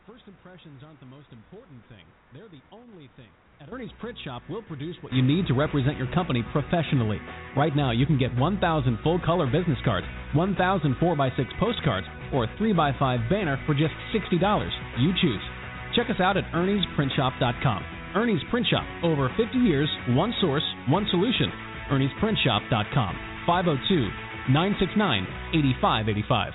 First impressions aren't the most important thing. They're the only thing. At Ernie's Print Shop, we'll produce what you need to represent your company professionally. Right now, you can get 1,000 full-color business cards, 1,000 4x6 postcards, or a 3x5 banner for just $60. You choose. Check us out at Ernie'sPrintShop.com. Ernie's Print Shop. Over 50 years, one source, one solution. Ernie'sPrintShop.com. 502-969-8585.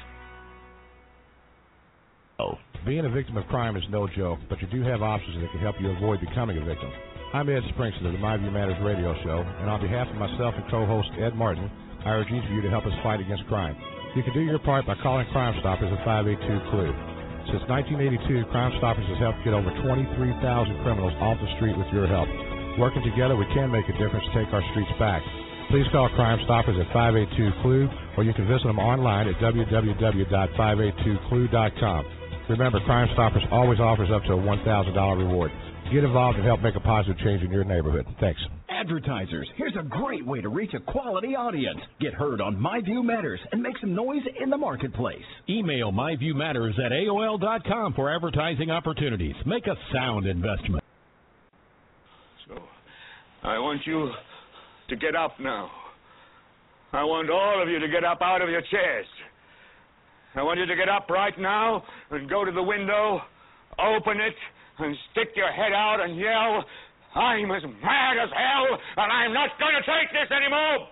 Being a victim of crime is no joke, but you do have options that can help you avoid becoming a victim. I'm Ed Springston of the My View Matters radio show, and on behalf of myself and co-host Ed Martin, I urge each of you to help us fight against crime. You can do your part by calling Crime Stoppers at 582-CLUE. Since 1982, Crime Stoppers has helped get over 23,000 criminals off the street with your help. Working together, we can make a difference to take our streets back. Please call Crime Stoppers at 582-CLUE, or you can visit them online at www.582clue.com. Remember, Crime Stoppers always offers up to a $1,000 reward. Get involved and help make a positive change in your neighborhood. Thanks. Advertisers, here's a great way to reach a quality audience. Get heard on My View Matters and make some noise in the marketplace. Email myviewmatters@aol.com for advertising opportunities. Make a sound investment. So, I want you to get up now. I want all of you to get up out of your chairs. I want you to get up right now and go to the window, open it, and stick your head out and yell, "I'm as mad as hell, and I'm not going to take this anymore!"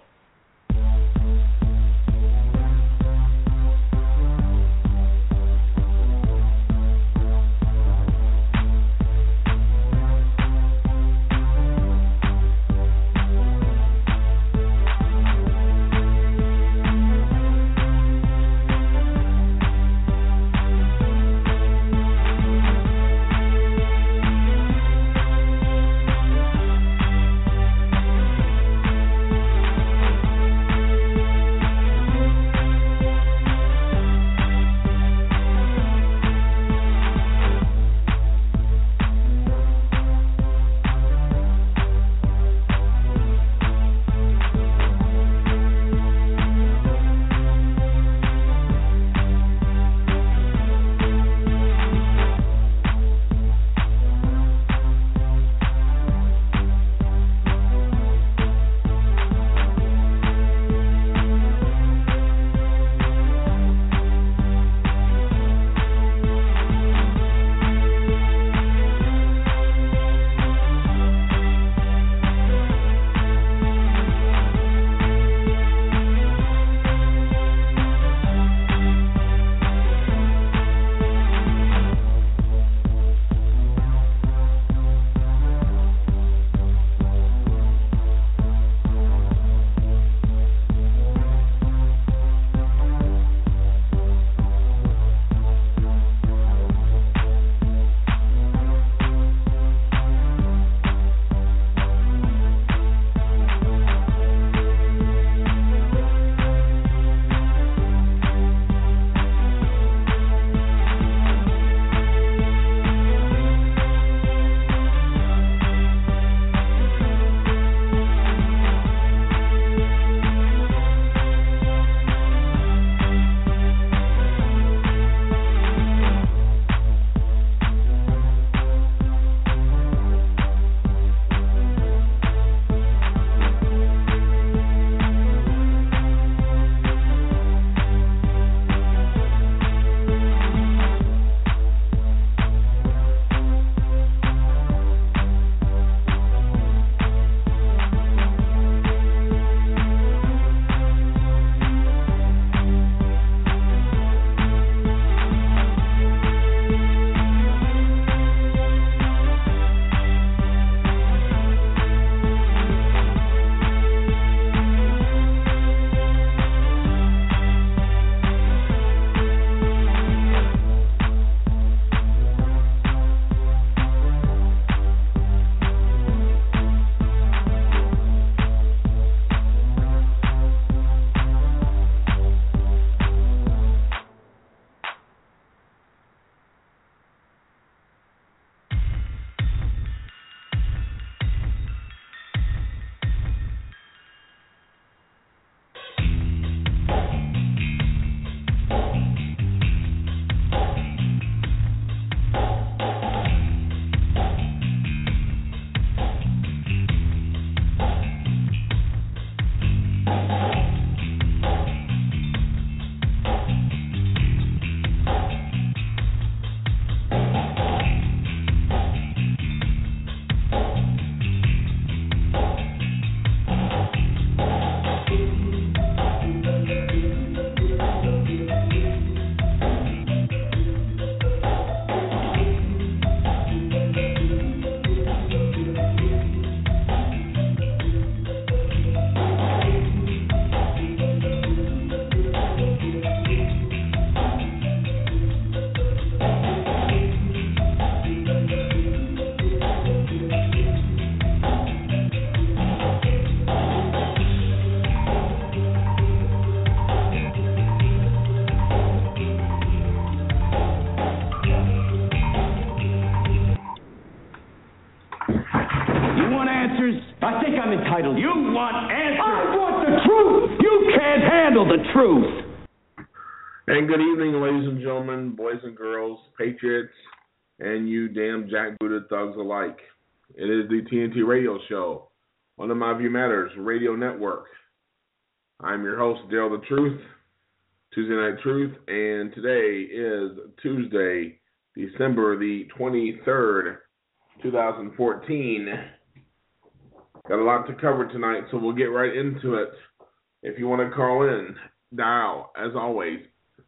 title. You want answers. I want the truth. You can't handle the truth. And good evening, ladies and gentlemen, boys and girls, patriots, and you damn jackbooted thugs alike. It is the TNT Radio Show on the My View Matters Radio Network. I'm your host, Dale the Truth, Tuesday Night Truth, and today is Tuesday, December the 23rd, 2014. Got a lot to cover tonight, so we'll get right into it. If you want to call in, dial, as always,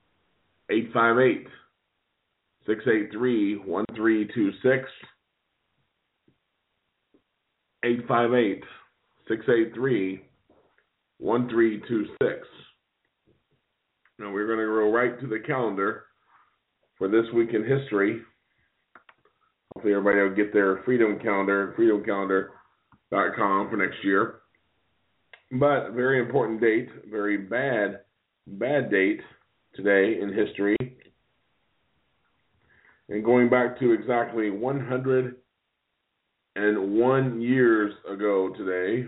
858-683-1326, 858-683-1326. Now we're going to go right to the calendar for this week in history. Hopefully everybody will get their Freedom Calendar, freedomcalendar.com for next year. But very important date, very bad date today in history. And going back to exactly 101 years ago today,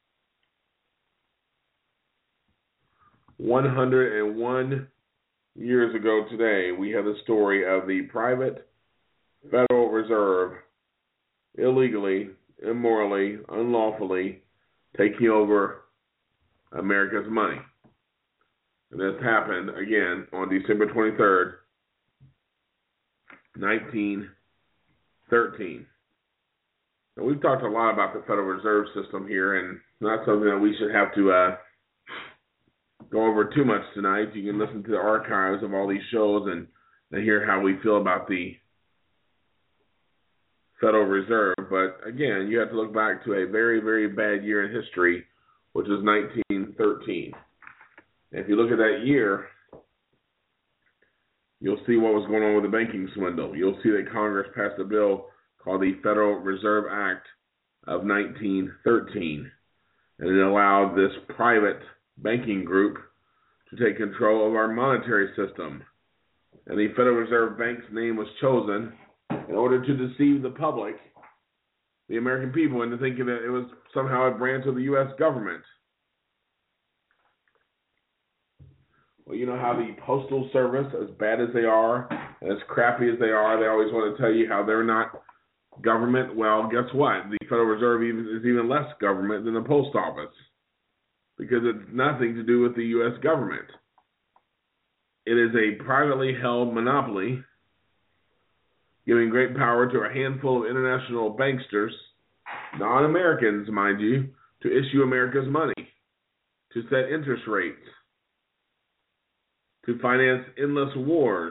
101 years ago today, we have the story of the private Federal Reserve illegally, immorally, unlawfully taking over America's money. And this happened, again, on December 23rd, 1913. Now, we've talked a lot about the Federal Reserve System here, and it's not something that we should have to go over too much tonight. You can listen to the archives of all these shows and hear how we feel about the Federal Reserve. But again, you have to look back to a very, very bad year in history, which is 1913. And if you look at that year, you'll see what was going on with the banking swindle. You'll see that Congress passed a bill called the Federal Reserve Act of 1913. And it allowed this private banking group to take control of our monetary system. And the Federal Reserve Bank's name was chosen in order to deceive the public, the American people, into thinking that it was somehow a branch of the U.S. government. Well, you know how the Postal Service, as bad as they are, and as crappy as they are, they always want to tell you how they're not government. Well, guess what? The Federal Reserve is even less government than the Post Office, because it's nothing to do with the U.S. government. It is a privately held monopoly, giving great power to a handful of international banksters, non-Americans, mind you, to issue America's money, to set interest rates, to finance endless wars,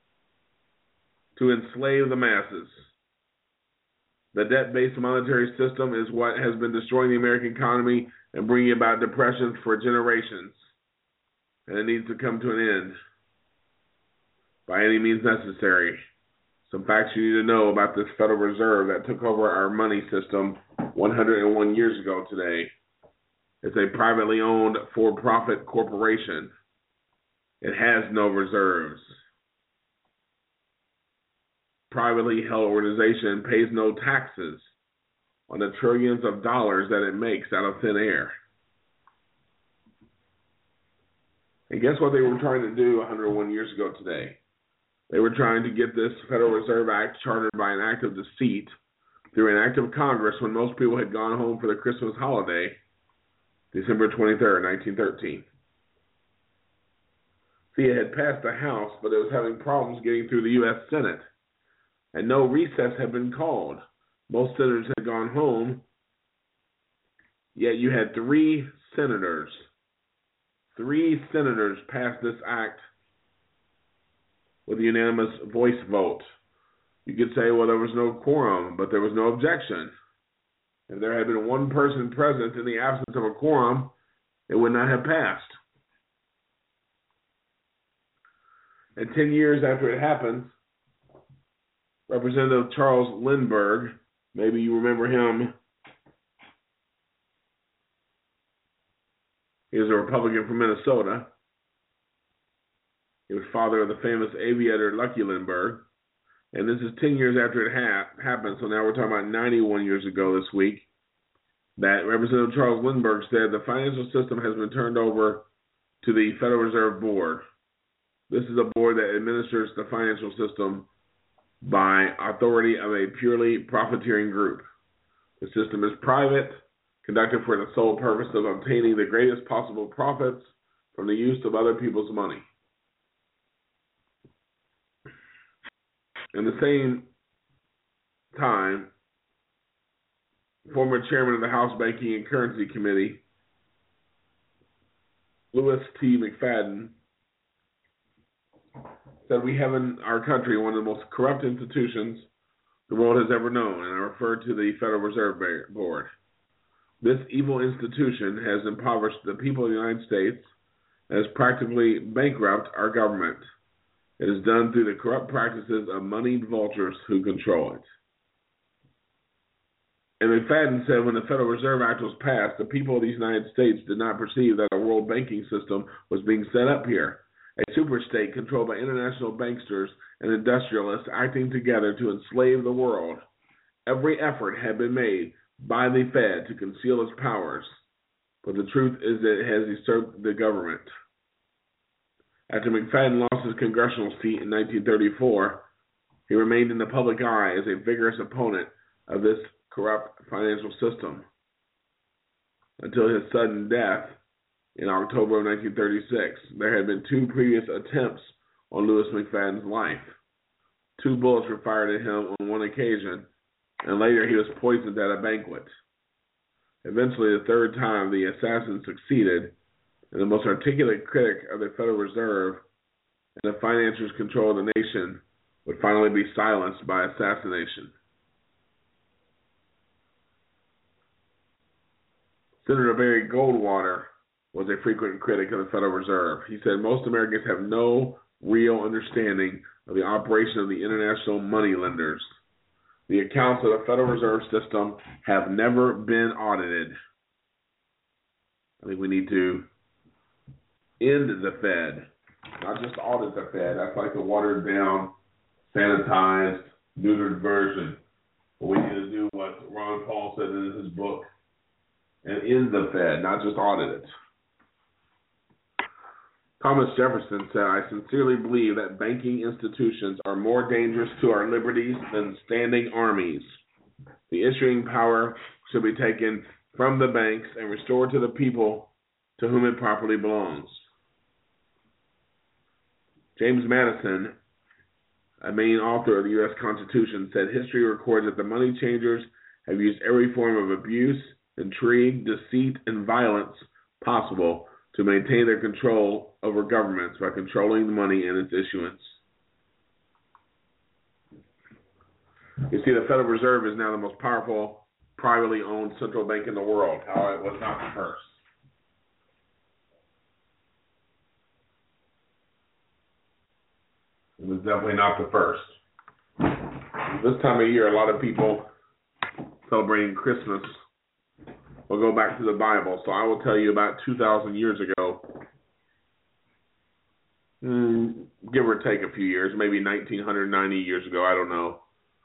to enslave the masses. The debt-based monetary system is what has been destroying the American economy and bringing about depressions for generations. And it needs to come to an end by any means necessary. Some facts you need to know about this Federal Reserve that took over our money system 101 years ago today. It's a privately owned for-profit corporation. It has no reserves. Privately held organization pays no taxes on the trillions of dollars that it makes out of thin air. And guess what they were trying to do 101 years ago today? They were trying to get this Federal Reserve Act chartered by an act of deceit through an act of Congress when most people had gone home for the Christmas holiday, December 23rd, 1913. See, it had passed the House, but it was having problems getting through the U.S. Senate. And no recess had been called. Most senators had gone home, yet you had three senators passed this act with a unanimous voice vote. You could say, well, there was no quorum, but there was no objection. If there had been one person present in the absence of a quorum, it would not have passed. And 10 years after it happened, Representative Charles Lindbergh, maybe you remember him. He was a Republican from Minnesota. He was father of the famous aviator Lucky Lindbergh. And this is 10 years after it happened, so now we're talking about 91 years ago this week. that Representative Charles Lindbergh said the financial system has been turned over to the Federal Reserve Board. This is a board that administers the financial system by authority of a purely profiteering group. The system is private, conducted for the sole purpose of obtaining the greatest possible profits from the use of other people's money. In the same time, former chairman of the House Banking and Currency Committee, Louis T. McFadden, said we have in our country one of the most corrupt institutions the world has ever known, and I refer to the Federal Reserve Board. This evil institution has impoverished the people of the United States and has practically bankrupt our government. It is done through the corrupt practices of moneyed vultures who control it. And McFadden said when the Federal Reserve Act was passed, the people of the United States did not perceive that a world banking system was being set up here, a superstate controlled by international banksters and industrialists acting together to enslave the world. Every effort had been made by the Fed to conceal its powers, but the truth is that it has usurped the government. After McFadden lost his congressional seat in 1934, he remained in the public eye as a vigorous opponent of this corrupt financial system until his sudden death in October of 1936. There had been 2 previous attempts on Louis McFadden's life. 2 bullets were fired at him on one occasion, and later he was poisoned at a banquet. Eventually, the 3rd time, the assassin succeeded, and the most articulate critic of the Federal Reserve and the financiers' control of the nation would finally be silenced by assassination. Senator Barry Goldwater was a frequent critic of the Federal Reserve. He said most Americans have no real understanding of the operation of the international money lenders. The accounts of the Federal Reserve System have never been audited. I think we need to end the Fed, not just audit the Fed. That's like a watered down, sanitized, neutered version. But we need to do what Ron Paul said in his book and end the Fed, not just audit it. Thomas Jefferson said, I sincerely believe that banking institutions are more dangerous to our liberties than standing armies. The issuing power should be taken from the banks and restored to the people to whom it properly belongs. James Madison, a main author of the U.S. Constitution, said history records that the money changers have used every form of abuse, intrigue, deceit, and violence possible to maintain their control over governments by controlling the money and its issuance. You see, the Federal Reserve is now the most powerful, privately owned central bank in the world. How it was not the first. It was definitely not the first. This time of year, a lot of people celebrating Christmas will go back to the Bible. So I will tell you about 2,000 years ago, give or take a few years, maybe 1,990 years ago, I don't know,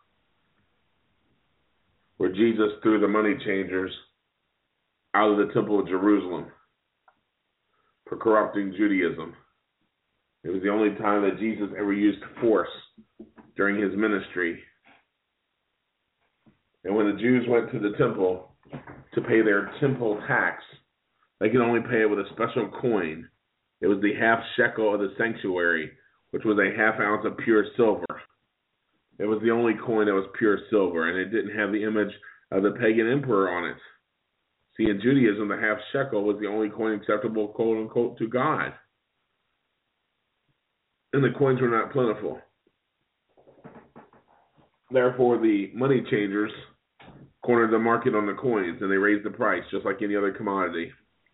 where Jesus threw the money changers out of the Temple of Jerusalem for corrupting Judaism. It was the only time that Jesus ever used force during his ministry. And when the Jews went to the temple to pay their temple tax, they could only pay it with a special coin. It was the half shekel of the sanctuary, which was a half ounce of pure silver. It was the only coin that was pure silver, and it didn't have the image of the pagan emperor on it. See, in Judaism, the half shekel was the only coin acceptable, quote unquote, to God. And the coins were not plentiful. Therefore, the money changers cornered the market on the coins, and they raised the price just like any other commodity.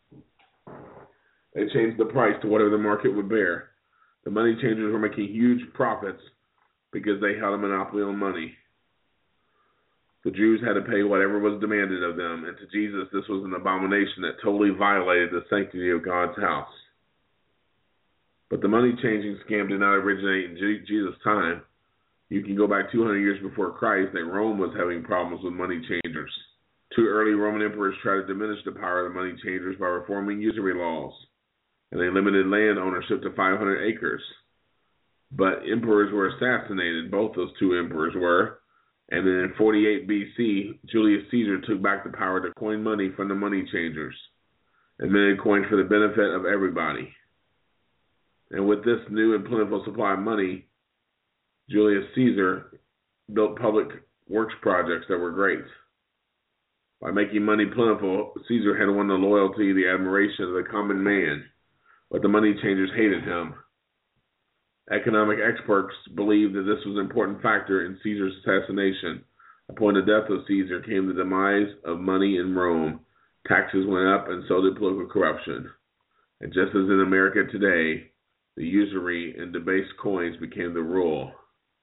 They changed the price to whatever the market would bear. The money changers were making huge profits because they had a monopoly on money. The Jews had to pay whatever was demanded of them, and to Jesus, this was an abomination that totally violated the sanctity of God's house. But the money-changing scam did not originate in Jesus' time. You can go back 200 years before Christ, and Rome was having problems with money changers. Two early Roman emperors tried to diminish the power of the money changers by reforming usury laws, and they limited land ownership to 500 acres. But emperors were assassinated, both those two emperors were, and then in 48 BC, Julius Caesar took back the power to coin money from the money changers, and minted coins for the benefit of everybody. And with this new and plentiful supply of money, Julius Caesar built public works projects that were great. By making money plentiful, Caesar had won the loyalty, the admiration of the common man, but the money changers hated him. Economic experts believed that this was an important factor in Caesar's assassination. Upon the death of Caesar came the demise of money in Rome. Taxes went up, and so did political corruption. And just as in America today, the usury and debased coins became the rule.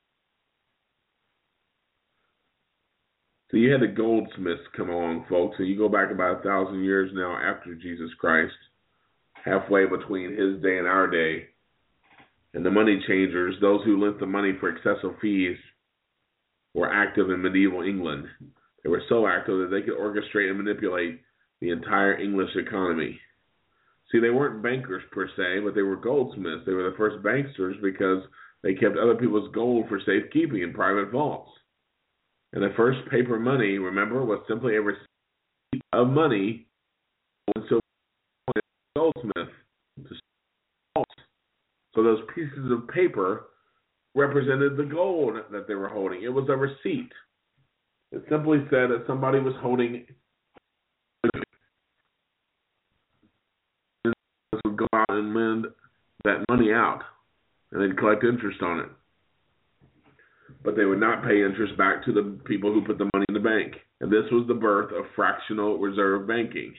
So you had the goldsmiths come along, folks, and you go back about 1,000 years now after Jesus Christ, halfway between his day and our day. And the money changers, those who lent the money for excessive fees, were active in medieval England. They were so active that they could orchestrate and manipulate the entire English economy. See, they weren't bankers per se, but they were goldsmiths. They were the first banksters because they kept other people's gold for safekeeping in private vaults. And the first paper money, remember, was simply a receipt of money to a goldsmith. So those pieces of paper represented the gold that they were holding. It was a receipt. It simply said that somebody was holding. Would go out and lend that money out, and they'd collect interest on it. But they would not pay interest back to the people who put the money in the bank. And this was the birth of fractional reserve banking.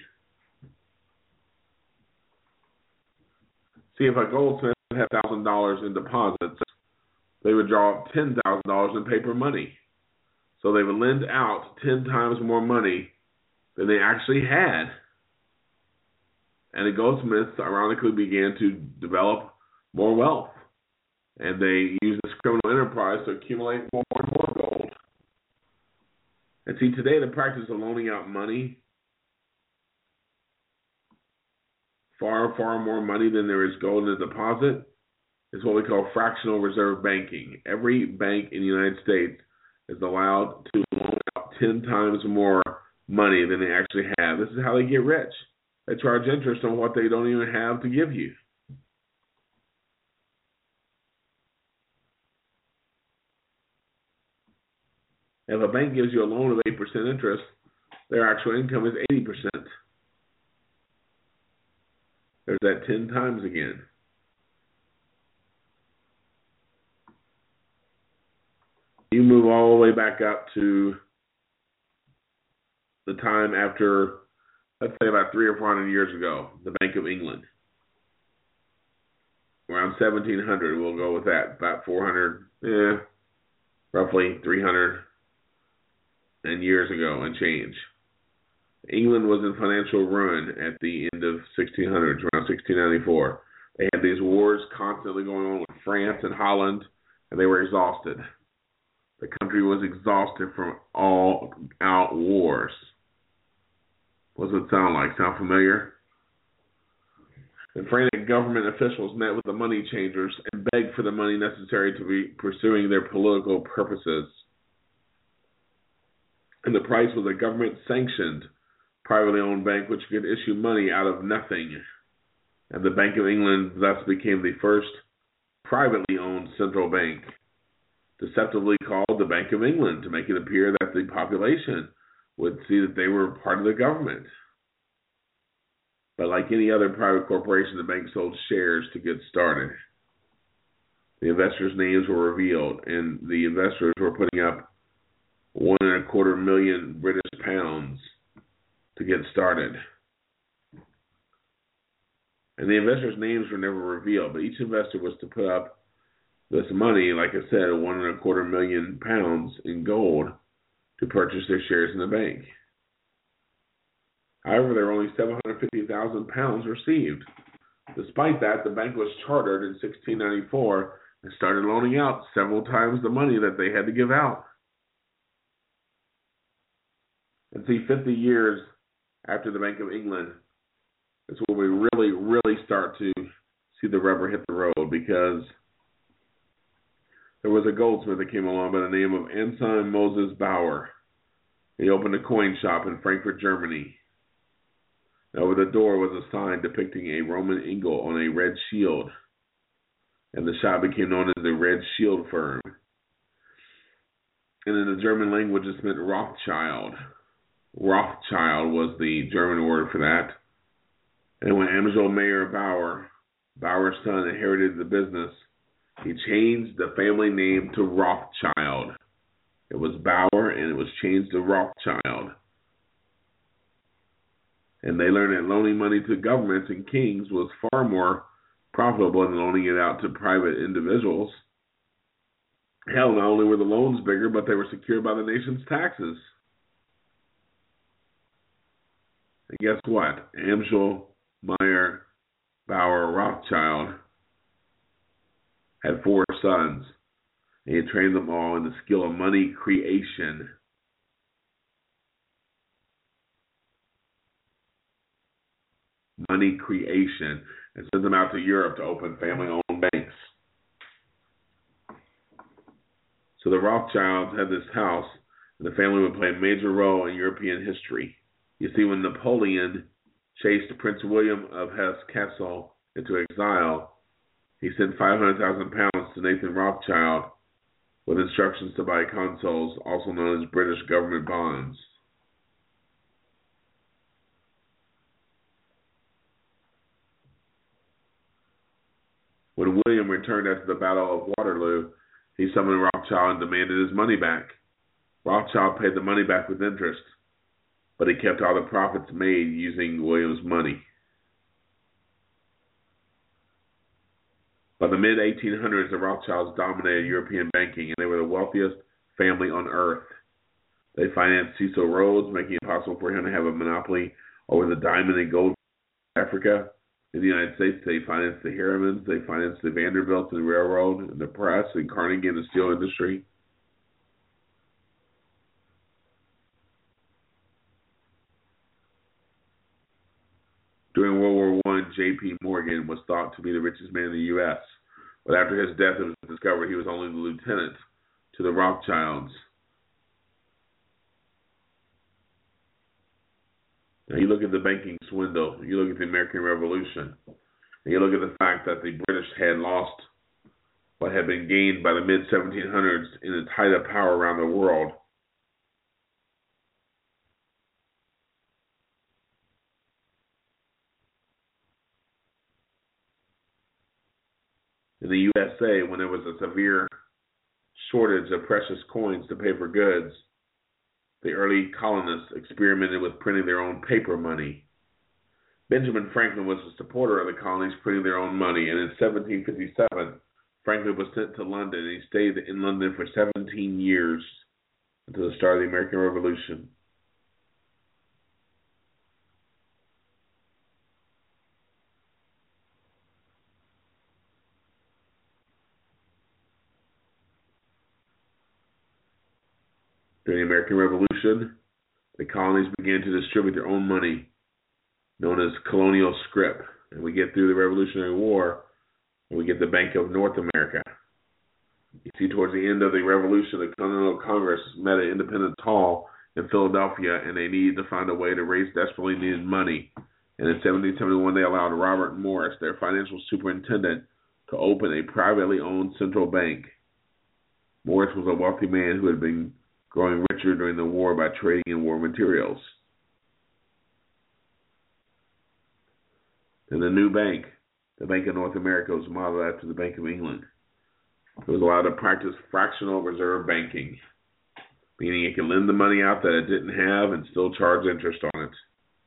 See, if a goldsmith had $1,000 in deposits, they would draw $10,000 in paper money. So they would lend out 10 times more money than they actually had. And the goldsmiths, ironically, began to develop more wealth. And they used this criminal enterprise to accumulate more and more gold. And see, today the practice of loaning out money, far, far more money than there is gold in the deposit, is what we call fractional reserve banking. Every bank in the United States is allowed to loan out 10 times more money than they actually have. This is how they get rich. They charge interest on what they don't even have to give you. If a bank gives you a loan of 8% interest, their actual income is 80%. There's that 10 times again. You move all the way back up to the time after, let's say about 300 or 400 years ago, the Bank of England. Around 1700, we'll go with that. About 400, roughly 300 and years ago and change. England was in financial ruin at the end of 1600s, around 1694. They had these wars constantly going on with France and Holland, and they were exhausted. The country was exhausted from all-out wars. What does it sound like? Sound familiar? And frantic government officials met with the money changers and begged for the money necessary to be pursuing their political purposes. And the price was a government-sanctioned, privately owned bank which could issue money out of nothing. And the Bank of England thus became the first privately owned central bank, deceptively called the Bank of England, to make it appear that the population would see that they were part of the government. But like any other private corporation, the bank sold shares to get started. The investors' names were revealed, and the investors were putting up £1.25 million British pounds to get started. And the investors' names were never revealed, but each investor was to put up this money, like I said, £1.25 million pounds in gold to purchase their shares in the bank. However, there were only 750,000 pounds received. Despite that, the bank was chartered in 1694 and started loaning out several times the money that they had to give out. And see, 50 years after the Bank of England is when we really start to see the rubber hit the road, because there was a goldsmith that came along by the name of Anselm Moses Bauer. He opened a coin shop in Frankfurt, Germany. And over the door was a sign depicting a Roman eagle on a red shield, and the shop became known as the Red Shield Firm. And in the German language, it meant Rothschild. Rothschild was the German word for that. And when Amschel Mayer Bauer's son, inherited the business, he changed the family name to Rothschild. It was Bauer, and it was changed to Rothschild. And they learned that loaning money to governments and kings was far more profitable than loaning it out to private individuals. Hell, not only were the loans bigger, but they were secured by the nation's taxes. And guess what? Amschel Mayer Bauer Rothschild had 4 sons, and he trained them all in the skill of money creation. Money creation, and sent them out to Europe to open family-owned banks. So the Rothschilds had this house, and the family would play a major role in European history. You see, when Napoleon chased Prince William of Hesse-Kassel into exile, he sent 500,000 pounds to Nathan Rothschild with instructions to buy consols, also known as British government bonds. When William returned after the Battle of Waterloo, he summoned Rothschild and demanded his money back. Rothschild paid the money back with interest, but he kept all the profits made using William's money. By the mid-1800s, the Rothschilds dominated European banking, and they were the wealthiest family on earth. They financed Cecil Rhodes, making it possible for him to have a monopoly over the diamond and gold of Africa. In the United States, they financed the Harrimans, they financed the Vanderbilts and the railroad, and the press, and Carnegie and the steel industry. During World War I, J.P. Morgan was thought to be the richest man in the U.S., but after his death, it was discovered he was only the lieutenant to the Rothschilds. Now, you look at the banking swindle, you look at the American Revolution, and you look at the fact that the British had lost what had been gained by the mid-1700s in its height of power around the world. In the USA, when there was a severe shortage of precious coins to pay for goods, the early colonists experimented with printing their own paper money. Benjamin Franklin was a supporter of the colonies printing their own money, and in 1757, Franklin was sent to London, and he stayed in London for 17 years until the start of the American Revolution. During the American Revolution, the colonies began to distribute their own money, known as colonial scrip. And we get through the Revolutionary War, and we get the Bank of North America. You see, towards the end of the Revolution, the Continental Congress met at Independence Hall in Philadelphia, and they needed to find a way to raise desperately needed money. And in 1771, they allowed Robert Morris, their financial superintendent, to open a privately owned central bank. Morris was a wealthy man who had been growing richer during the war by trading in war materials. And the new bank, the Bank of North America, was modeled after the Bank of England. It was allowed to practice fractional reserve banking, meaning it can lend the money out that it didn't have and still charge interest on it.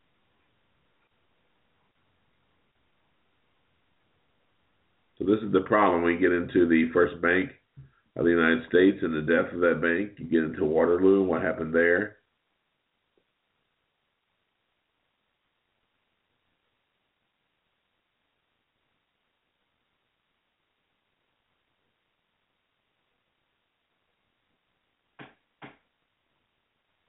So this is the problem when you get into the first bank of the United States and the death of that bank. You get into Waterloo and what happened there.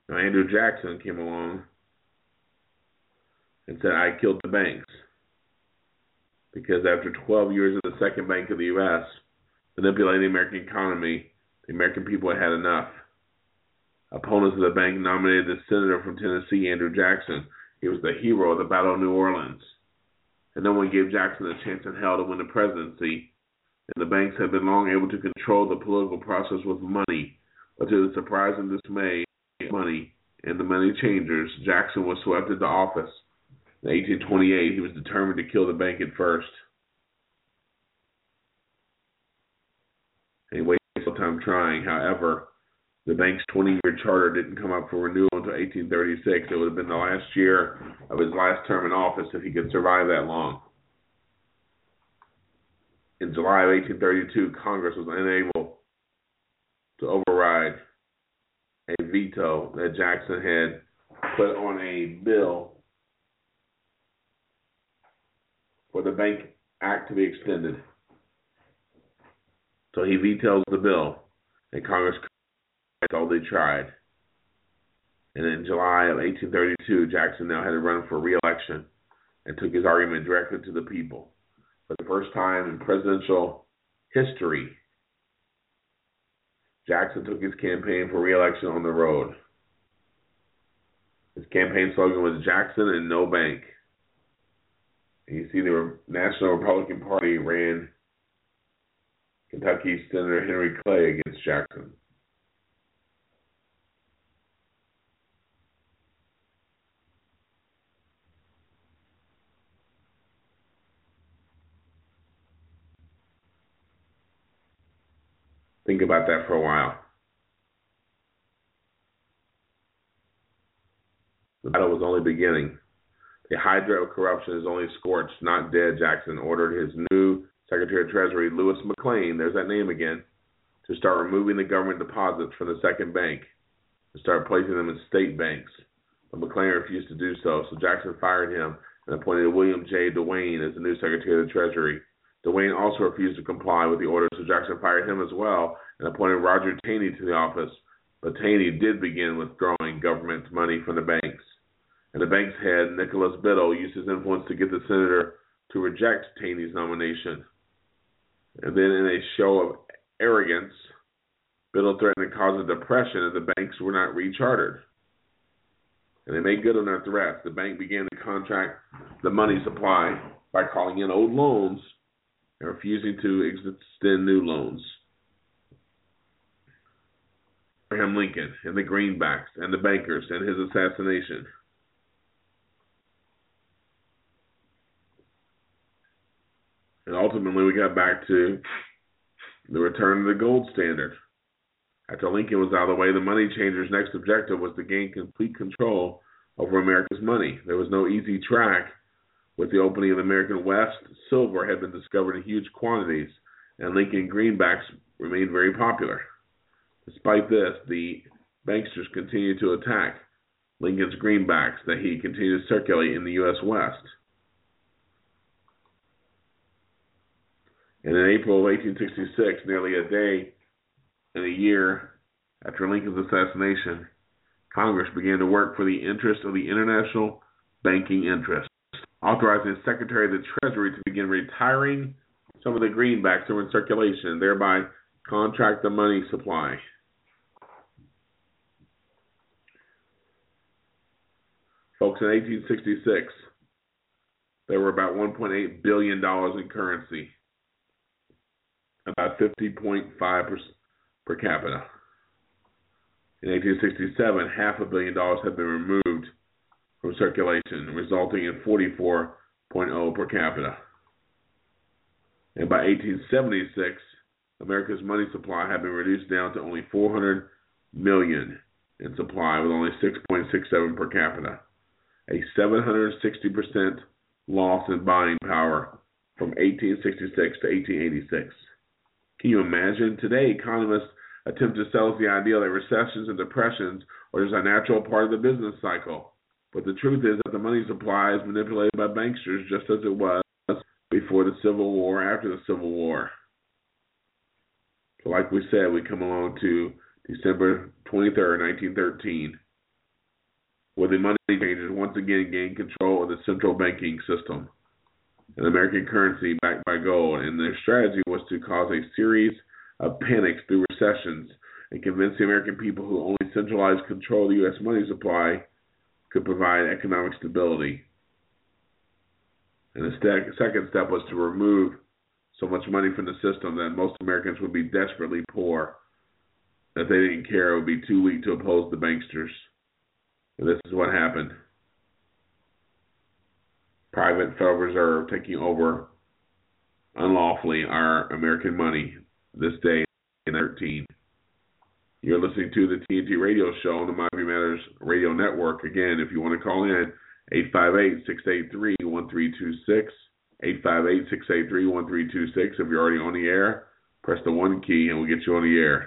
Now, Andrew Jackson came along and said, I killed the banks. Because after 12 years of the second bank of the U.S. manipulating the American economy, the American people had had enough. Opponents of the bank nominated the senator from Tennessee, Andrew Jackson. He was the hero of the Battle of New Orleans. And no one gave Jackson a chance in hell to win the presidency. And the banks had been long able to control the political process with money. But to the surprise and dismay of money and the money changers, Jackson was swept into office. In 1828, he was determined to kill the bank at first. And he wasted no time trying. However, the bank's 20-year charter didn't come up for renewal until 1836. It would have been the last year of his last term in office if he could survive that long. In July of 1832, Congress was unable to override a veto that Jackson had put on a bill for the Bank Act to be extended. So he vetoes the bill, and Congress all they tried. And in July of 1832, Jackson now had to run for re-election and took his argument directly to the people. For the first time in presidential history, Jackson took his campaign for re-election on the road. His campaign slogan was Jackson and no bank. And you see the National Republican Party ran Kentucky Senator Henry Clay against Jackson. Think about that for a while. The battle was only beginning. The hydra of corruption is only scorched, not dead. Jackson ordered his new Secretary of Treasury, Lewis McLean, there's that name again, to start removing the government deposits from the second bank and start placing them in state banks. But McLean refused to do so, so Jackson fired him and appointed William J. DeWayne as the new Secretary of the Treasury. DeWayne also refused to comply with the order, so Jackson fired him as well and appointed Roger Taney to the office. But Taney did begin withdrawing government money from the banks. And the bank's head, Nicholas Biddle, used his influence to get the senator to reject Taney's nomination. And then in a show of arrogance, Biddle threatened to cause a depression if the banks were not rechartered. And they made good on their threats. The bank began to contract the money supply by calling in old loans and refusing to extend new loans. Abraham Lincoln and the greenbacks and the bankers and his assassination. And ultimately we got back to the return of the gold standard. After Lincoln was out of the way, the money changers' next objective was to gain complete control over America's money. There was no easy track. With the opening of the American West, silver had been discovered in huge quantities, and Lincoln greenbacks remained very popular. Despite this, the banksters continued to attack Lincoln's greenbacks that he continued to circulate in the U.S. West. And in April of 1866, nearly a day and a year after Lincoln's assassination, Congress began to work for the interest of the international banking interest, authorizing the Secretary of the Treasury to begin retiring some of the greenbacks that were in circulation, and thereby contract the money supply. Folks, in 1866, there were about $1.8 billion in currency, about 50.5% per capita. In 1867, $500 million had been removed from circulation, resulting in 44.0 per capita. And by 1876, America's money supply had been reduced down to only 400 million in supply, with only 6.67 per capita. A 760% loss in buying power from 1866 to 1886. Can you imagine? Today, economists attempt to sell us the idea that recessions and depressions are just a natural part of the business cycle. But the truth is that the money supply is manipulated by banksters just as it was before the Civil War, after the Civil War. So like we said, we come along to December 23rd, 1913, where the money changers once again gained control of the central banking system, an American currency backed by gold, and their strategy was to cause a series of panics through recessions and convince the American people who only centralized control of the U.S. money supply could provide economic stability. And the second step was to remove so much money from the system that most Americans would be desperately poor, that they didn't care, it would be too weak to oppose the banksters. And this is what happened. Private Federal Reserve taking over unlawfully our American money this day in 2013. You're listening to the TNT Radio Show on the My View Matters Radio Network. Again, if you want to call in, 858-683-1326, 858-683-1326. If you're already on the air, press the 1 key and we'll get you on the air.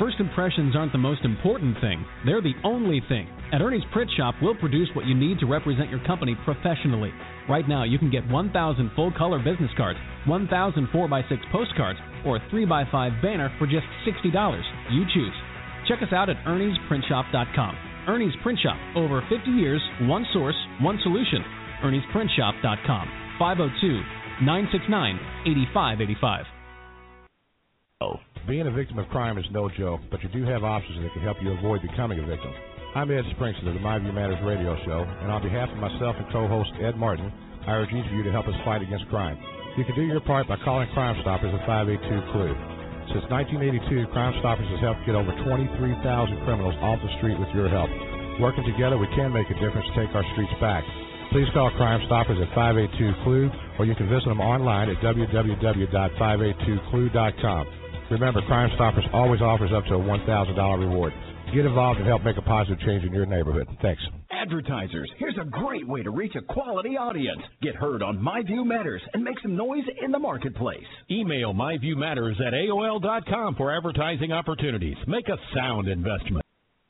First impressions aren't the most important thing. They're the only thing. At Ernie's Print Shop, we'll produce what you need to represent your company professionally. Right now, you can get 1,000 full-color business cards, 1,000 4x6 postcards, or a 3x5 banner for just $60. You choose. Check us out at Ernie'sPrintShop.com. Ernie's Print Shop. Over 50 years, one source, one solution. Ernie'sPrintShop.com. 502-969-8585. Being a victim of crime is no joke, but you do have options that can help you avoid becoming a victim. I'm Ed Springston of the My View Matters radio show, and on behalf of myself and co-host Ed Martin, I urge each of you to help us fight against crime. You can do your part by calling Crime Stoppers at 582-CLUE. Since 1982, Crime Stoppers has helped get over 23,000 criminals off the street with your help. Working together, we can make a difference to take our streets back. Please call Crime Stoppers at 582-CLUE, or you can visit them online at www.582clue.com. Remember, Crime Stoppers always offers up to a $1,000 reward. Get involved and help make a positive change in your neighborhood. Thanks. Advertisers, here's a great way to reach a quality audience. Get heard on My View Matters and make some noise in the marketplace. Email myviewmatters@aol.com for advertising opportunities. Make a sound investment.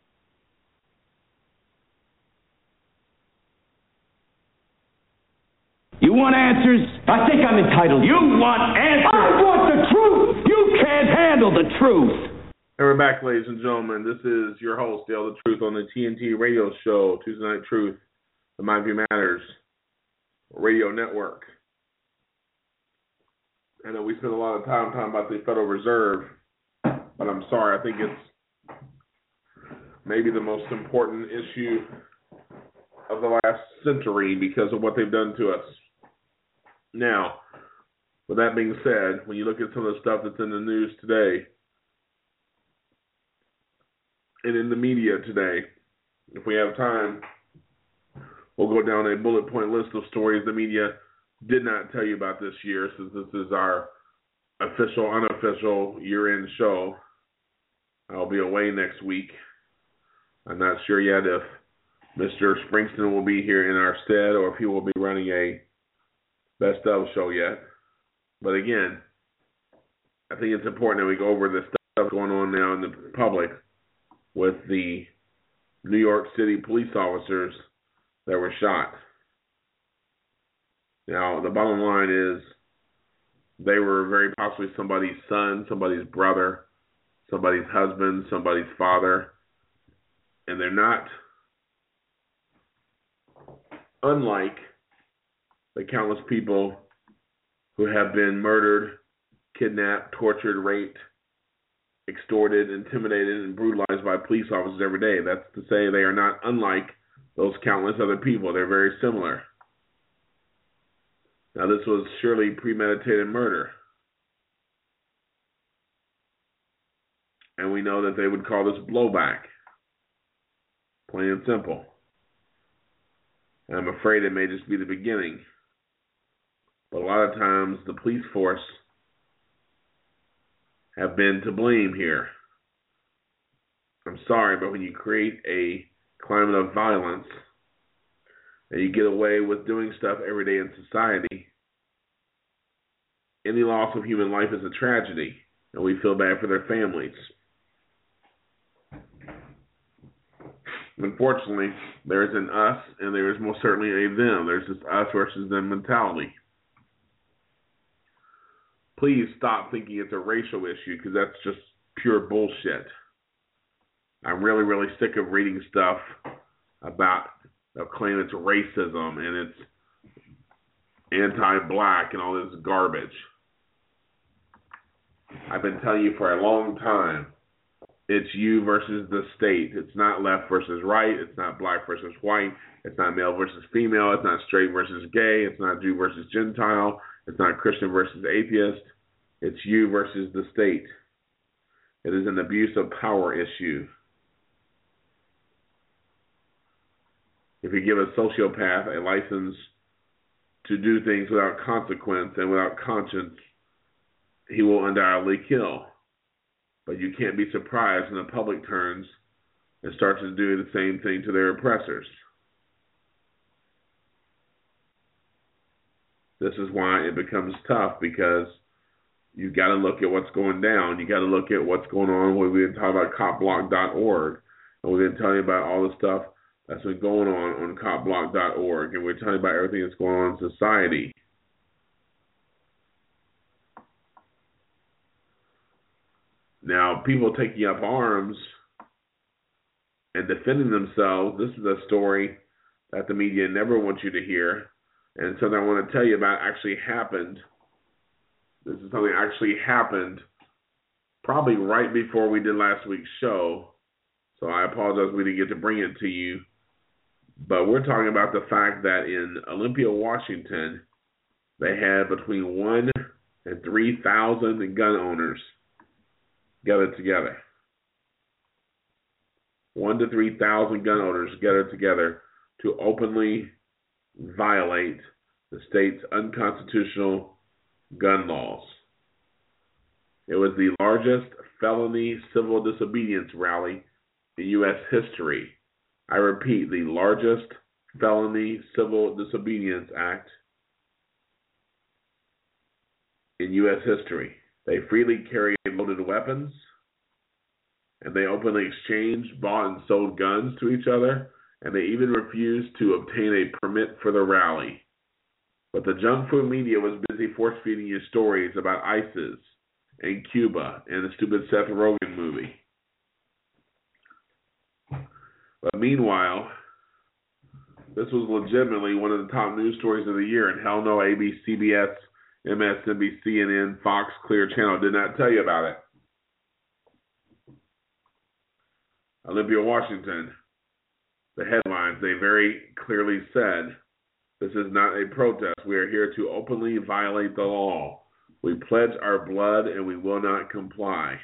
You want answers? I think I'm entitled. You want answers? I want the truth! You can't handle the truth! And we're back, ladies and gentlemen. This is your host, Dale the Truth, on the TNT Radio Show, Tuesday Night Truth, the My View Matters Radio Network. I know we spend a lot of time talking about the Federal Reserve, but I'm sorry, I think it's maybe the most important issue of the last century because of what they've done to us. Now, with that being said, when you look at some of the stuff that's in the news today and in the media today, if we have time, we'll go down a bullet point list of stories the media did not tell you about this year, since this is our official, unofficial year-end show. I'll be away next week. I'm not sure yet if Mr. Springston will be here in our stead or if he will be running a best of show yet. But again, I think it's important that we go over this stuff going on now in the public with the New York City police officers that were shot. Now, the bottom line is they were very possibly somebody's son, somebody's brother, somebody's husband, somebody's father, and they're not unlike the countless people who have been murdered, kidnapped, tortured, raped, extorted, intimidated, and brutalized by police officers every day. That's to say they are not unlike those countless other people. They're very similar. Now, this was surely premeditated murder. And we know that they would call this blowback. Plain and simple. And I'm afraid it may just be the beginning. But a lot of times the police force have been to blame here. I'm sorry, but when you create a climate of violence and you get away with doing stuff every day in society, any loss of human life is a tragedy, and we feel bad for their families. Unfortunately, there is an us and there is most certainly a them. There's this us versus them mentality. Please stop thinking it's a racial issue, because that's just pure bullshit. I'm really, really sick of reading stuff about they'll claim it's racism and it's anti-black and all this garbage. I've been telling you for a long time, it's you versus the state. It's not left versus right. It's not black versus white. It's not male versus female. It's not straight versus gay. It's not Jew versus Gentile. It's not Christian versus atheist. It's you versus the state. It is an abuse of power issue. If you give a sociopath a license to do things without consequence and without conscience, he will undoubtedly kill. But you can't be surprised when the public turns and starts to do the same thing to their oppressors. This is why it becomes tough, because You've got to look at what's going down. You've got to look at what's going on. We've been talking about copblock.org, and we've been telling you about all the stuff that's been going on copblock.org, and we're telling you about everything that's going on in society. Now, people taking up arms and defending themselves, this is a story that the media never wants you to hear, and something I want to tell you about actually happened. This is something that actually happened probably right before we did last week's show, so I apologize we didn't get to bring it to you. But we're talking about the fact that in Olympia, Washington, they had between 1,000 and 3,000 gun owners gathered together. 1,000 to 3,000 gun owners gathered together to openly violate the state's unconstitutional gun laws. It was the largest felony civil disobedience rally in U.S. history. I repeat, the largest felony civil disobedience act in U.S. history. They freely carried loaded weapons, and they openly exchanged, bought, and sold guns to each other, and they even refused to obtain a permit for the rally. But the junk food media was busy force-feeding you stories about ISIS and Cuba and the stupid Seth Rogen movie. But meanwhile, this was legitimately one of the top news stories of the year, and hell no, ABC, CBS, MSNBC, CNN, Fox, Clear Channel did not tell you about it. Olympia, Washington, the headlines, they very clearly said, this is not a protest. We are here to openly violate the law. We pledge our blood and we will not comply.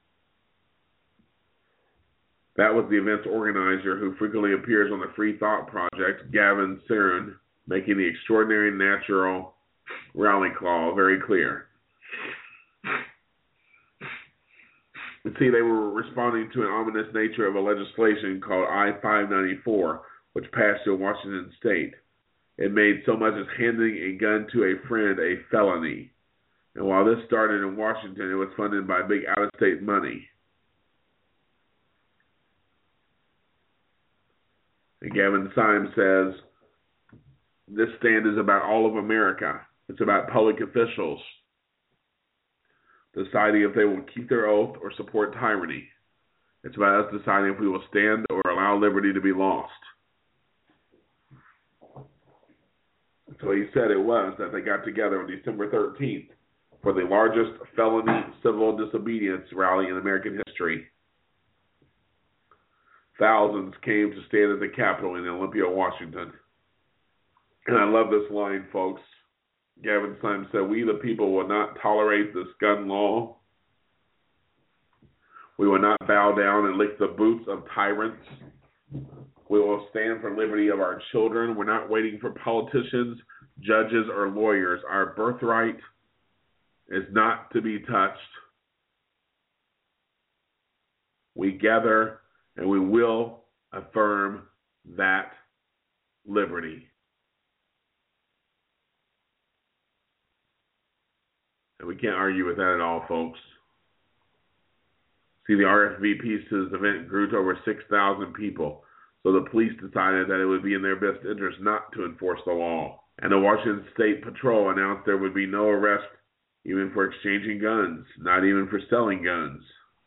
That was the event's organizer, who frequently appears on the Free Thought Project, Gavin Saran, making the extraordinary natural rally call very clear. You see, they were responding to an ominous nature of a legislation called I-594, which passed in Washington State. It made so much as handing a gun to a friend a felony. And while this started in Washington, it was funded by big out-of-state money. And Gavin Symes says, this stand is about all of America. It's about public officials deciding if they will keep their oath or support tyranny. It's about us deciding if we will stand or allow liberty to be lost. So he said it was that they got together on December 13th for the largest felony civil disobedience rally in American history. Thousands came to stand at the Capitol in Olympia, Washington. And I love this line, folks. Gavin Symes said, we the people will not tolerate this gun law. We will not bow down and lick the boots of tyrants. We will stand for liberty of our children. We're not waiting for politicians, judges, or lawyers. Our birthright is not to be touched. We gather and we will affirm that liberty. And we can't argue with that at all, folks. See, the RSVP to this event grew to over 6,000 people. So the police decided that it would be in their best interest not to enforce the law. And the Washington State Patrol announced there would be no arrest even for exchanging guns, not even for selling guns.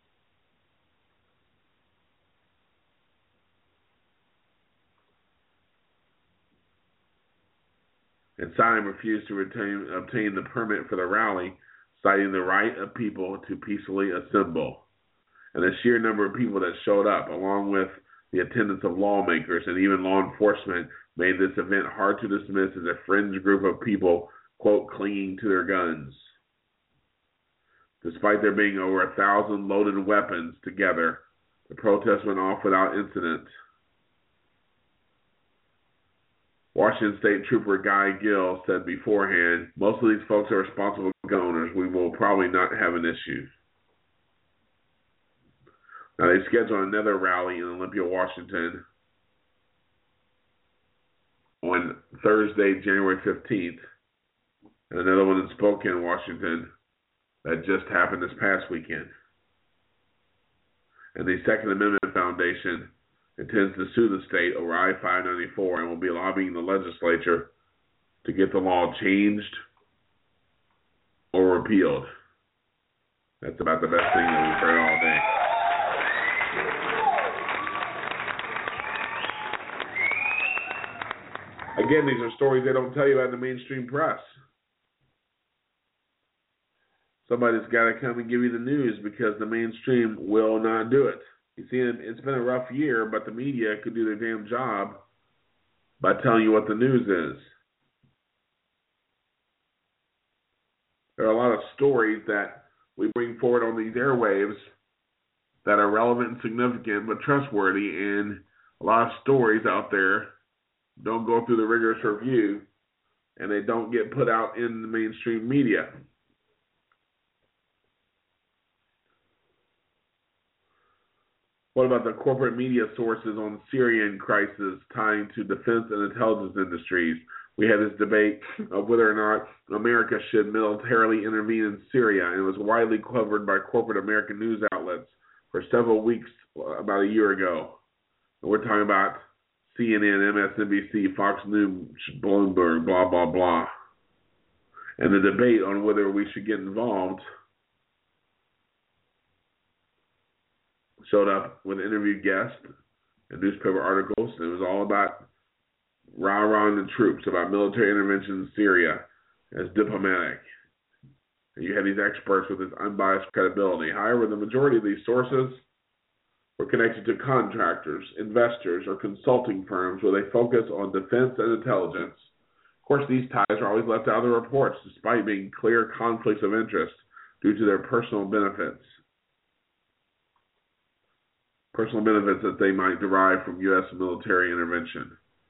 And Symes refused to obtain the permit for the rally, citing the right of people to peacefully assemble. And the sheer number of people that showed up, along with the attendance of lawmakers and even law enforcement, made this event hard to dismiss as a fringe group of people, quote, clinging to their guns. Despite there being over 1,000 loaded weapons together, the protest went off without incident. Washington State Trooper Guy Gill said beforehand, most of these folks are responsible gun owners. We will probably not have an issue. Now, they scheduled another rally in Olympia, Washington on Thursday, January 15th, and another one in Spokane, Washington that just happened this past weekend. And the Second Amendment Foundation intends to sue the state over I-594 and will be lobbying the legislature to get the law changed or repealed. That's about the best thing that we've heard all day. Again, these are stories they don't tell you about in the mainstream press. Somebody's got to come and give you the news because the mainstream will not do it. You see, it's been a rough year, but the media could do their damn job by telling you what the news is. There are a lot of stories that we bring forward on these airwaves that are relevant and significant but trustworthy, and a lot of stories out there don't go through the rigorous review, and they don't get put out in the mainstream media. What about the corporate media sources on Syrian crisis tying to defense and intelligence industries? We had this debate of whether or not America should militarily intervene in Syria, and it was widely covered by corporate American news outlets for several weeks about a year ago. And we're talking about CNN, MSNBC, Fox News, Bloomberg, blah, blah, blah. And the debate on whether we should get involved showed up with interviewed guests and newspaper articles. It was all about rah-rahing the troops, about military intervention in Syria as diplomatic. And you had these experts with this unbiased credibility. However, the majority of these sources were connected to contractors, investors, or consulting firms where they focus on defense and intelligence. Of course, these ties are always left out of the reports, despite being clear conflicts of interest due to their personal benefits. Personal benefits that they might derive from U.S. military intervention.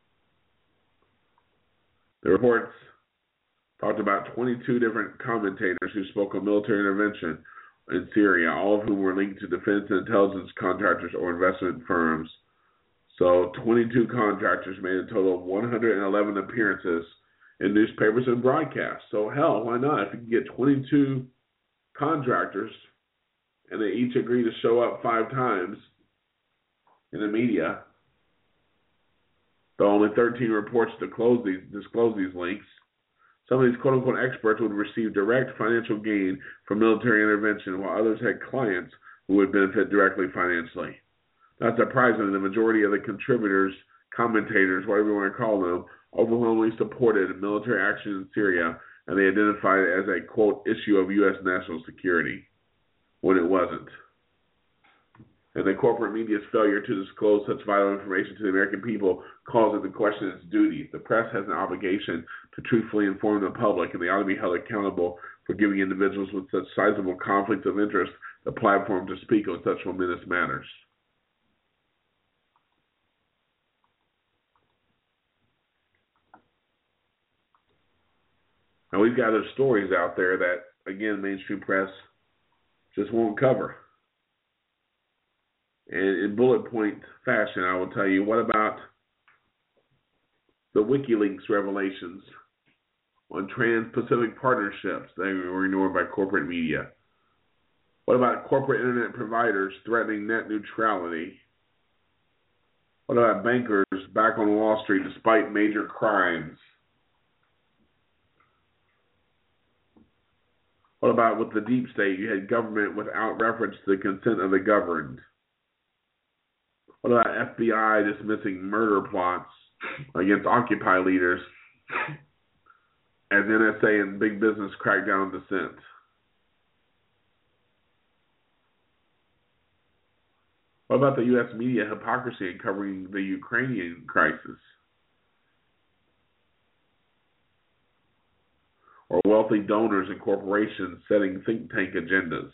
The reports talked about 22 different commentators who spoke on military intervention in Syria, all of whom were linked to defense and intelligence contractors or investment firms. So 22 contractors made a total of 111 appearances in newspapers and broadcasts. So hell, why not? If you can get 22 contractors and they each agree to show up 5 times in the media, though only 13 reports disclose these links, some of these quote-unquote experts would receive direct financial gain from military intervention, while others had clients who would benefit directly financially. Not surprisingly, the majority of the contributors, commentators, whatever you want to call them, overwhelmingly supported military action in Syria, and they identified it as a, quote, issue of U.S. national security, when it wasn't. And the corporate media's failure to disclose such vital information to the American people calls into question its duty. The press has an obligation to truthfully inform the public, and they ought to be held accountable for giving individuals with such sizable conflicts of interest the platform to speak on such momentous matters. Now, we've got other stories out there that, again, mainstream press just won't cover. And in bullet point fashion, I will tell you, what about the WikiLeaks revelations on trans-Pacific partnerships that were ignored by corporate media? What about corporate internet providers threatening net neutrality? What about bankers back on Wall Street despite major crimes? What about with the deep state? You had government without reference to the consent of the governed. What about FBI dismissing murder plots against Occupy leaders as NSA and big business crack down on dissent? What about the U.S. media hypocrisy in covering the Ukrainian crisis? Or wealthy donors and corporations setting think tank agendas?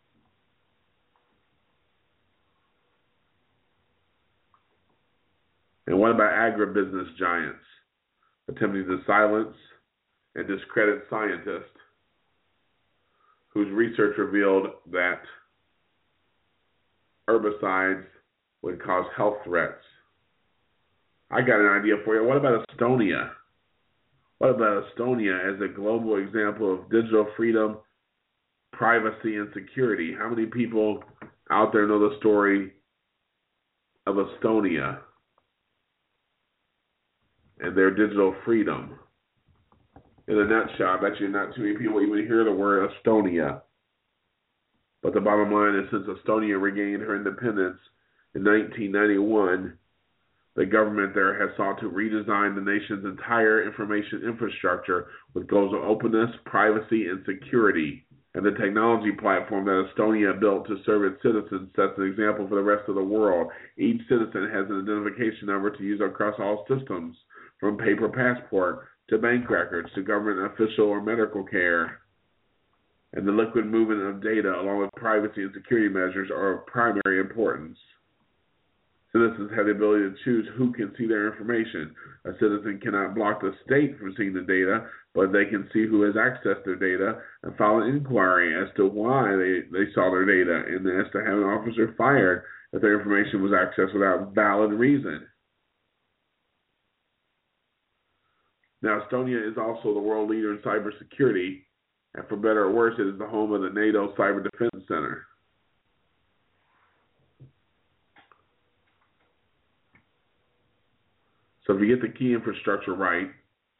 And what about agribusiness giants attempting to silence and discredit scientists whose research revealed that herbicides would cause health threats? I got an idea for you. What about Estonia? What about Estonia as a global example of digital freedom privacy and security. How many people out there know the story of Estonia and their digital freedom? In a nutshell, I bet you not too many people even hear the word Estonia. But the bottom line is, since Estonia regained her independence in 1991, the government there has sought to redesign the nation's entire information infrastructure with goals of openness, privacy, and security. And the technology platform that Estonia built to serve its citizens sets an example for the rest of the world. Each citizen has an identification number to use across all systems, from paper passport to bank records to government official or medical care. And the liquid movement of data, along with privacy and security measures, are of primary importance. Citizens have the ability to choose who can see their information. A citizen cannot block the state from seeing the data, but they can see who has accessed their data and file an inquiry as to why they saw their data, and as to have an officer fired if their information was accessed without valid reason. Now, Estonia is also the world leader in cybersecurity, and for better or worse, it is the home of the NATO Cyber Defense Center. So if you get the key infrastructure right,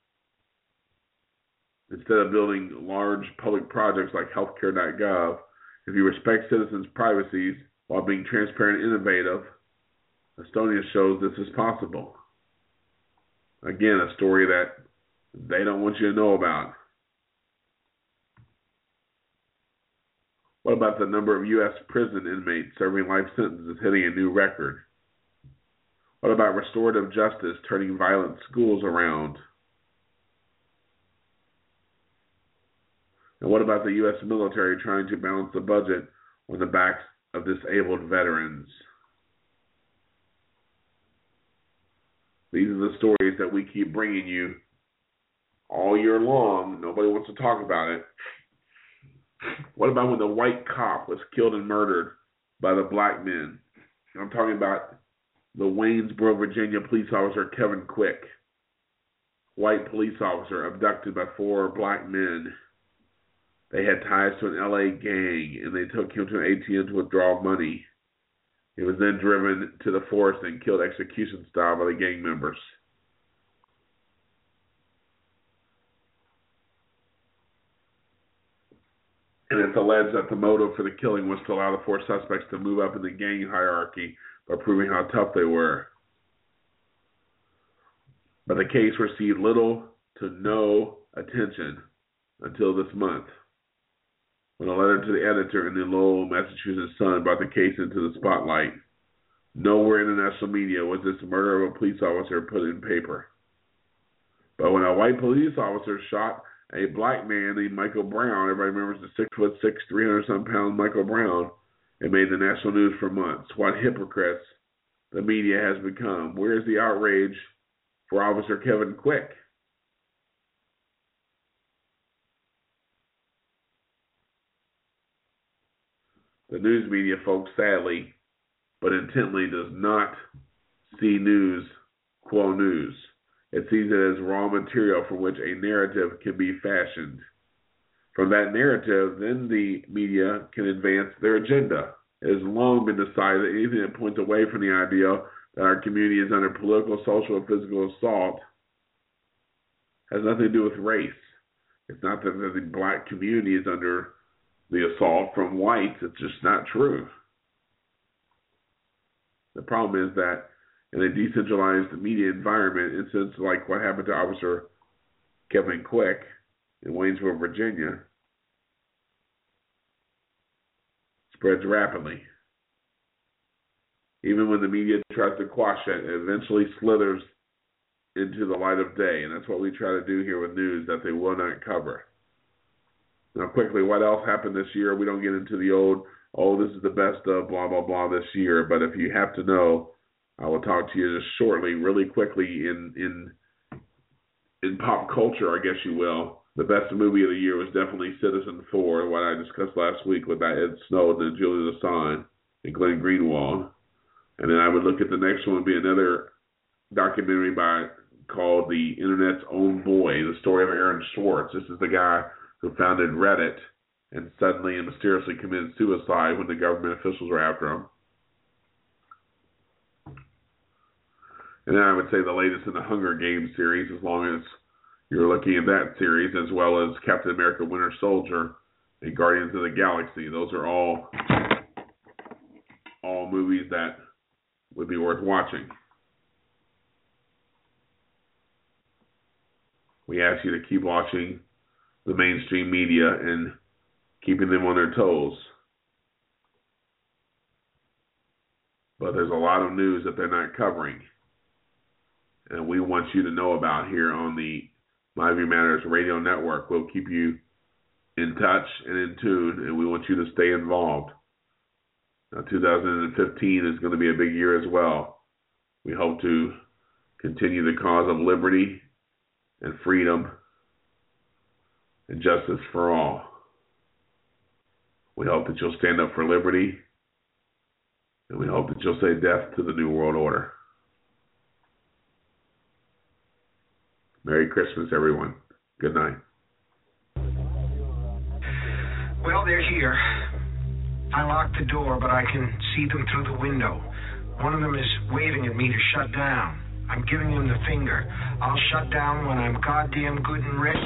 instead of building large public projects like healthcare.gov, if you respect citizens' privacies while being transparent and innovative, Estonia shows this is possible. Again, a story that they don't want you to know about. What about the number of U.S. prison inmates serving life sentences hitting a new record? What about restorative justice turning violent schools around? And what about the U.S. military trying to balance the budget on the backs of disabled veterans? These are the stories that we keep bringing you all year long. Nobody wants to talk about it. What about when the white cop was killed and murdered by the black men? I'm talking about the Waynesboro, Virginia police officer Kevin Quick. White police officer abducted by 4 black men. They had ties to an LA gang, and they took him to an ATM to withdraw money. He was then driven to the forest and killed execution style by the gang members. And it's alleged that the motive for the killing was to allow the 4 suspects to move up in the gang hierarchy by proving how tough they were. But the case received little to no attention until this month, when a letter to the editor in the Lowell, Massachusetts Sun brought the case into the spotlight. Nowhere in the national media was this murder of a police officer put in paper. But when a white police officer shot a black man named Michael Brown, everybody remembers the 6'6", 300-some-pound Michael Brown, it made the national news for months. What hypocrites the media has become. Where is the outrage for Officer Kevin Quick? The news media, folks, sadly, but intently does not see news qua news. It sees it as raw material from which a narrative can be fashioned. From that narrative, then the media can advance their agenda. It has long been decided that anything that points away from the idea that our community is under political, social, and physical assault has nothing to do with race. It's not that the black community is under the assault from whites. It's just not true. The problem is that in a decentralized media environment, incidents like what happened to Officer Kevin Quick in Waynesboro, Virginia, spreads rapidly. Even when the media tries to quash it, it eventually slithers into the light of day, and that's what we try to do here with news that they will not cover. Now, quickly, what else happened this year? We don't get into the old, this is the best of blah, blah, blah this year, but if you have to know, I will talk to you just shortly, really quickly in pop culture, I guess you will. The best movie of the year was definitely Citizen 4, what I discussed last week with that Ed Snowden and Julian Assange and Glenn Greenwald. And then I would look at the next one would be another documentary called The Internet's Own Boy, the story of Aaron Swartz. This is the guy who founded Reddit and suddenly and mysteriously committed suicide when the government officials were after him. And then I would say the latest in the Hunger Games series, as long as you're looking at that series, as well as Captain America Winter Soldier and Guardians of the Galaxy. Those are all movies that would be worth watching. We ask you to keep watching the mainstream media and keeping them on their toes. But there's a lot of news that they're not covering. And we want you to know about here on the My View Matters Radio Network. We'll keep you in touch and in tune, and we want you to stay involved. Now, 2015 is going to be a big year as well. We hope to continue the cause of liberty and freedom and justice for all. We hope that you'll stand up for liberty, and we hope that you'll say death to the New World Order. Merry Christmas, everyone. Good night. Well, they're here. I locked the door, but I can see them through the window. One of them is waving at me to shut down. I'm giving him the finger. I'll shut down when I'm goddamn good and ready.